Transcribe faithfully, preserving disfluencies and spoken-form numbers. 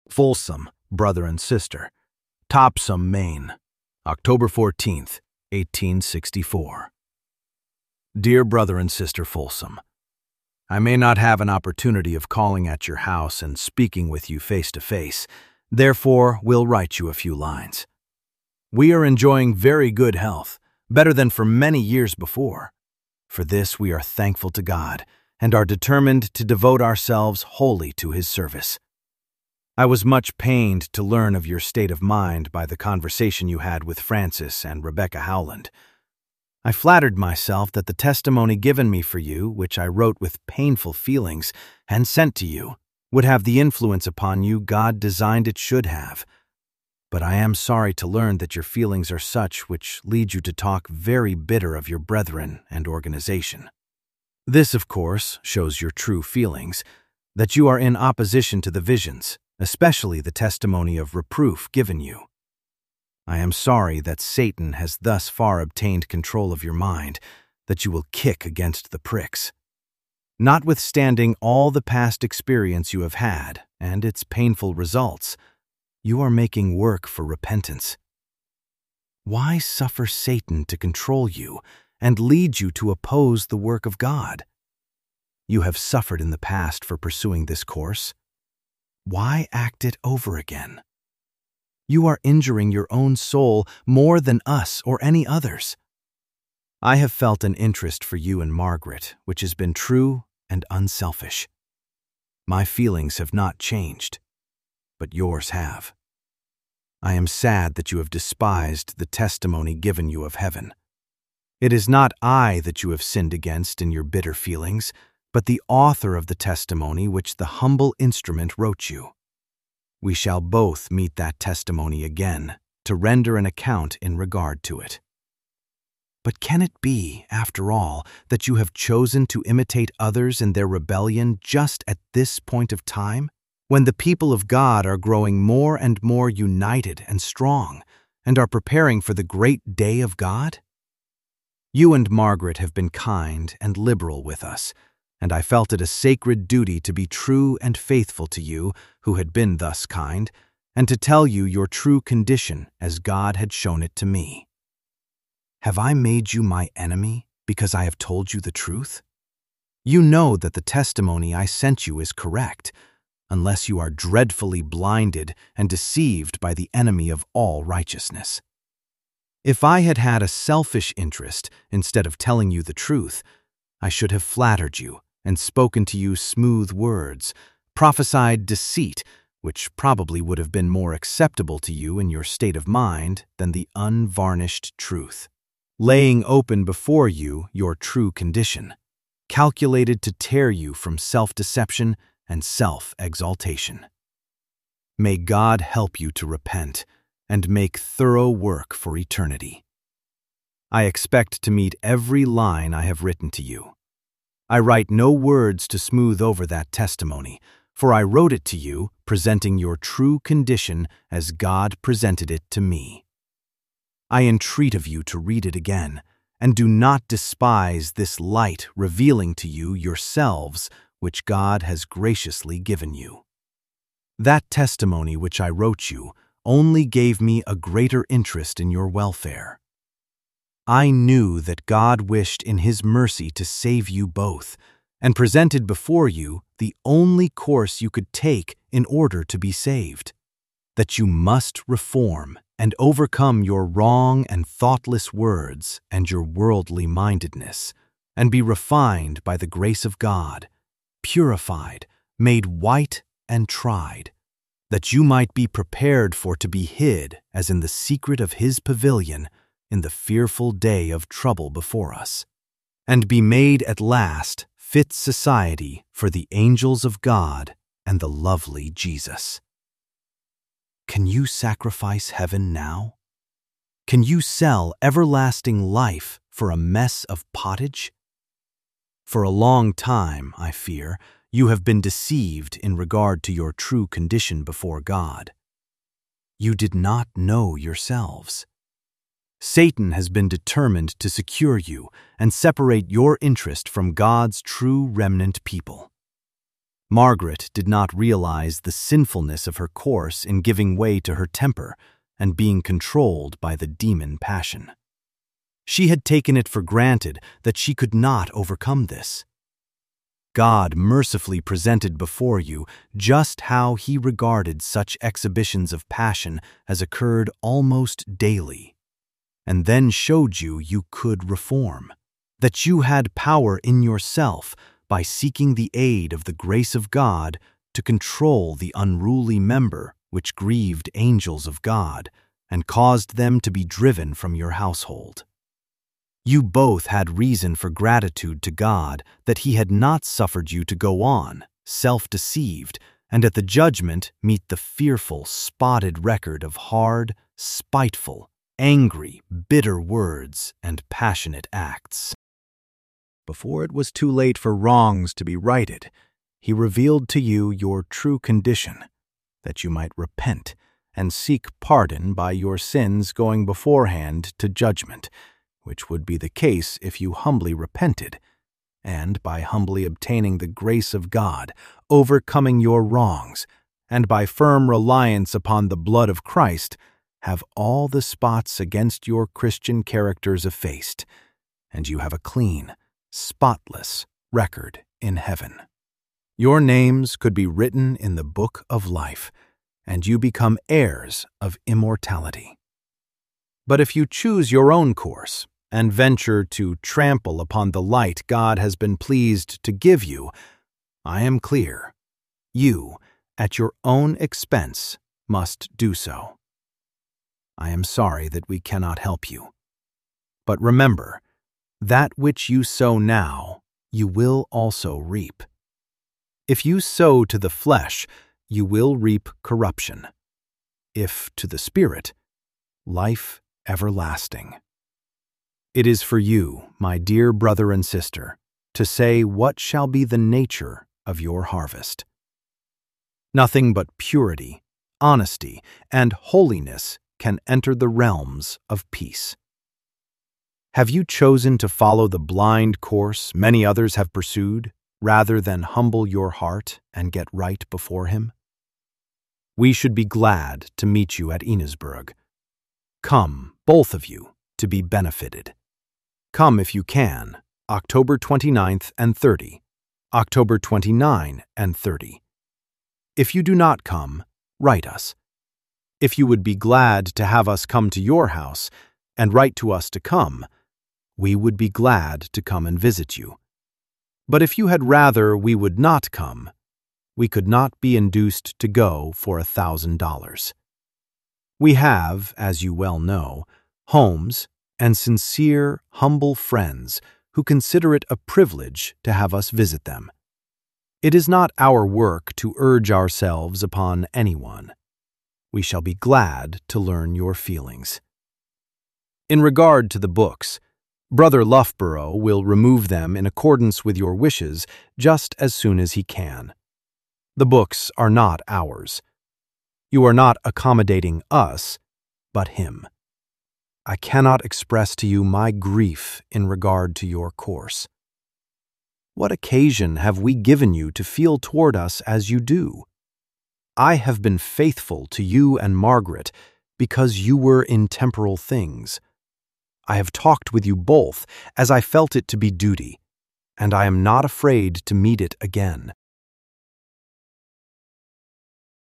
Folsom, brother and sister. Topsom, Maine, October fourteenth, eighteen sixty-four. Dear brother and sister Folsom, I may not have an opportunity of calling at your house and speaking with you face to face, therefore will write you a few lines. We are enjoying very good health, better than for many years before. For this we are thankful to God and are determined to devote ourselves wholly to His service. I was much pained to learn of your state of mind by the conversation you had with Francis and Rebecca Howland. I flattered myself that the testimony given me for you, which I wrote with painful feelings and sent to you, would have the influence upon you God designed it should have. But I am sorry to learn that your feelings are such which lead you to talk very bitter of your brethren and organization. This, of course, shows your true feelings, that you are in opposition to the visions, especially the testimony of reproof given you. I am sorry that Satan has thus far obtained control of your mind, that you will kick against the pricks. Notwithstanding all the past experience you have had and its painful results, you are making work for repentance. Why suffer Satan to control you and lead you to oppose the work of God? You have suffered in the past for pursuing this course. Why act it over again? You are injuring your own soul more than us or any others. I have felt an interest for you and Margaret, which has been true and unselfish. My feelings have not changed, but yours have. I am sad that you have despised the testimony given you of heaven. It is not I that you have sinned against in your bitter feelings, but the author of the testimony which the humble instrument wrote you. We shall both meet that testimony again to render an account in regard to it. But can it be, after all, that you have chosen to imitate others in their rebellion just at this point of time, when the people of God are growing more and more united and strong, and are preparing for the great day of God? You and Margaret have been kind and liberal with us, and I felt it a sacred duty to be true and faithful to you who had been thus kind, and to tell you your true condition as God had shown it to me. Have I made you my enemy because I have told you the truth? You know that the testimony I sent you is correct, unless you are dreadfully blinded and deceived by the enemy of all righteousness. If I had had a selfish interest instead of telling you the truth, I should have flattered you and spoken to you smooth words, prophesied deceit, which probably would have been more acceptable to you in your state of mind than the unvarnished truth, laying open before you your true condition, calculated to tear you from self-deception and self-exaltation. May God help you to repent and make thorough work for eternity. I expect to meet every line I have written to you. I write no words to smooth over that testimony, for I wrote it to you, presenting your true condition as God presented it to me. I entreat of you to read it again, and do not despise this light revealing to you yourselves, which God has graciously given you. That testimony which I wrote you only gave me a greater interest in your welfare. I knew that God wished in His mercy to save you both, and presented before you the only course you could take in order to be saved, that you must reform and overcome your wrong and thoughtless words and your worldly mindedness, and be refined by the grace of God, purified, made white and tried, that you might be prepared for to be hid as in the secret of His pavilion in the fearful day of trouble before us, and be made at last fit society for the angels of God and the lovely Jesus. Can you sacrifice heaven now? Can you sell everlasting life for a mess of pottage? For a long time, I fear, you have been deceived in regard to your true condition before God. You did not know yourselves. Satan has been determined to secure you and separate your interest from God's true remnant people. Margaret did not realize the sinfulness of her course in giving way to her temper and being controlled by the demon passion. She had taken it for granted that she could not overcome this. God mercifully presented before you just how He regarded such exhibitions of passion as occurred almost daily, and then showed you you could reform, that you had power in yourself by seeking the aid of the grace of God to control the unruly member which grieved angels of God and caused them to be driven from your household. You both had reason for gratitude to God that He had not suffered you to go on, self-deceived, and at the judgment meet the fearful, spotted record of hard, spiteful, angry, bitter words and passionate acts. Before it was too late for wrongs to be righted, He revealed to you your true condition, that you might repent and seek pardon by your sins going beforehand to judgment, which would be the case if you humbly repented, and by humbly obtaining the grace of God, overcoming your wrongs, and by firm reliance upon the blood of Christ, have all the spots against your Christian characters effaced, and you have a clean, spotless record in heaven. Your names could be written in the book of life, and you become heirs of immortality. But if you choose your own course, and venture to trample upon the light God has been pleased to give you, I am clear. You, at your own expense, must do so. I am sorry that we cannot help you. But remember, that which you sow now, you will also reap. If you sow to the flesh, you will reap corruption. If to the Spirit, life everlasting. It is for you, my dear brother and sister, to say what shall be the nature of your harvest. Nothing but purity, honesty, and holiness can enter the realms of peace. Have you chosen to follow the blind course many others have pursued, rather than humble your heart and get right before Him? We should be glad to meet you at Enosburg. Come, both of you, to be benefited. Come if you can, October twenty-ninth and thirtieth, October twenty-ninth and thirtieth. If you do not come, write us. If you would be glad to have us come to your house and write to us to come, we would be glad to come and visit you. But if you had rather we would not come, we could not be induced to go for a thousand dollars. We have, as you well know, homes and sincere, humble friends who consider it a privilege to have us visit them. It is not our work to urge ourselves upon anyone. We shall be glad to learn your feelings. In regard to the books, Brother Loughborough will remove them in accordance with your wishes just as soon as he can. The books are not ours. You are not accommodating us, but him. I cannot express to you my grief in regard to your course. What occasion have we given you to feel toward us as you do? I have been faithful to you and Margaret because you were in temporal things. I have talked with you both as I felt it to be duty, and I am not afraid to meet it again.